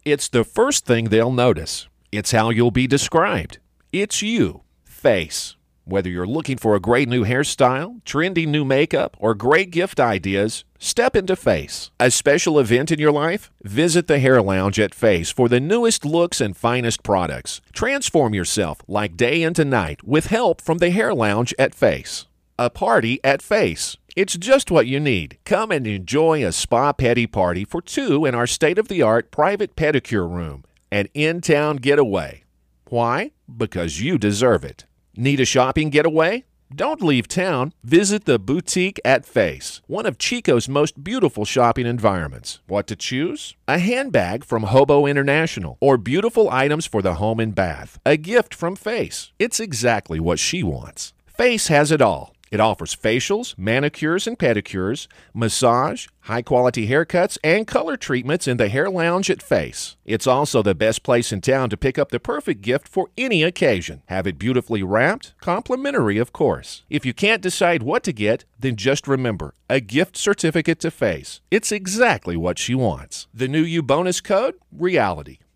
It's the first thing they'll notice. It's how you'll be described. It's you. Face. Whether you're looking for a great new hairstyle, trendy new makeup, or great gift ideas, step into Face. A special event in your life? Visit the Hair Lounge at Face for the newest looks and finest products. Transform yourself like day into night with help from the Hair Lounge at Face. A party at Face. It's just what you need. Come and enjoy a spa pedi party for two in our state-of-the-art private pedicure room. An in-town getaway. Why? Because you deserve it. Need a shopping getaway? Don't leave town. Visit the Boutique at Face, one of Chico's most beautiful shopping environments. What to choose? A handbag from Hobo International or beautiful items for the home and bath. A gift from Face. It's exactly what she wants. Face has it all. It offers facials, manicures and pedicures, massage, high-quality haircuts, and color treatments in the Hair Lounge at Face. It's also the best place in town to pick up the perfect gift for any occasion. Have it beautifully wrapped, complimentary, of course. If you can't decide what to get, then just remember, a gift certificate to Face. It's exactly what she wants. The new U bonus code? Reality.